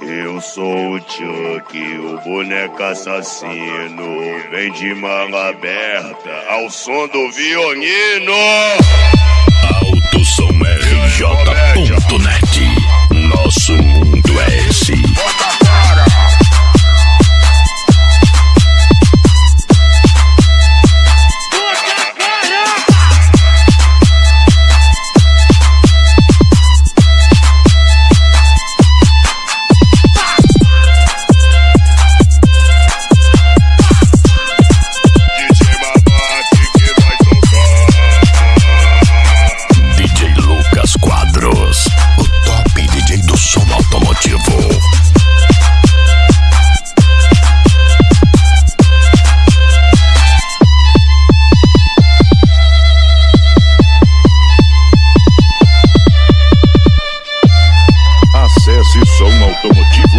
Eu sou o Chuck, o boneco assassino. Vem de manga aberta ao som do violino. AutoSomRJ.net. Nosso mundo é esse. Acesse Som Automotivo.